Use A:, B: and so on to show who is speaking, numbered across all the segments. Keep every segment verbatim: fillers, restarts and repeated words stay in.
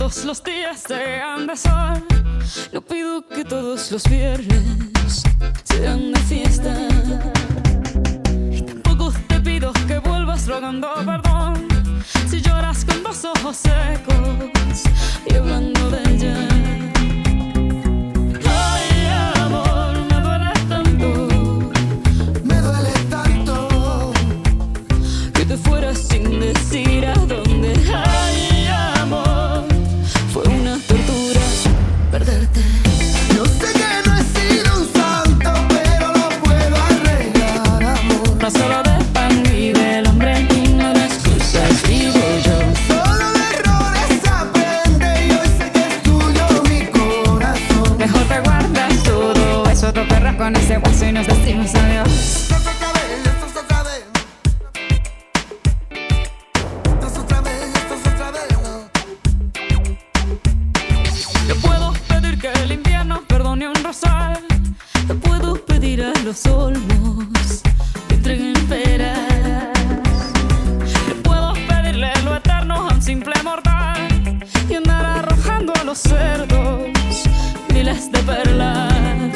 A: todos los días sean de sol. No pido que todos los viernes sean de fiesta. Y tampoco te pido que vuelvas rogando perdón si lloras con los ojos secos y hablando de ella. Sin decir a dónde. Ay, amor, fue una tortura perderte.
B: Yo sé que no he sido un santo, pero lo puedo arreglar, amor.
A: No solo de pan vive el hombre y no de excusas vivo yo.
B: Solo de errores aprende y hoy sé que es tuyo mi corazón.
A: Mejor te guardas todo eso, te perras con ese hueso y nos decimos adiós. Te puedo pedir a los olmos que entreguen peras. Le puedo pedirle lo eterno a un simple mortal y andar arrojando a los cerdos miles de perlas.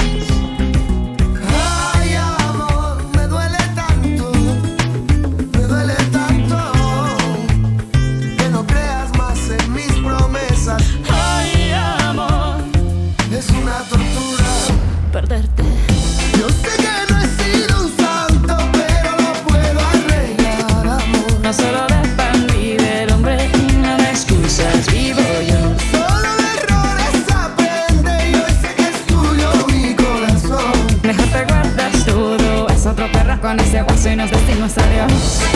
B: Ay, amor, me duele tanto, me duele tanto que no creas más en mis promesas.
A: Ay, amor,
B: es una tortura
A: perderte.
B: Yo sé que no he sido un santo, pero lo puedo arreglar, amor.
A: No solo de pan vive el hombre y no de excusas vivo yo.
B: Solo de errores aprende y hoy sé que es tuyo mi corazón.
A: Mejor te guardas todo, es otro perro con ese hueso y nos decimos adiós.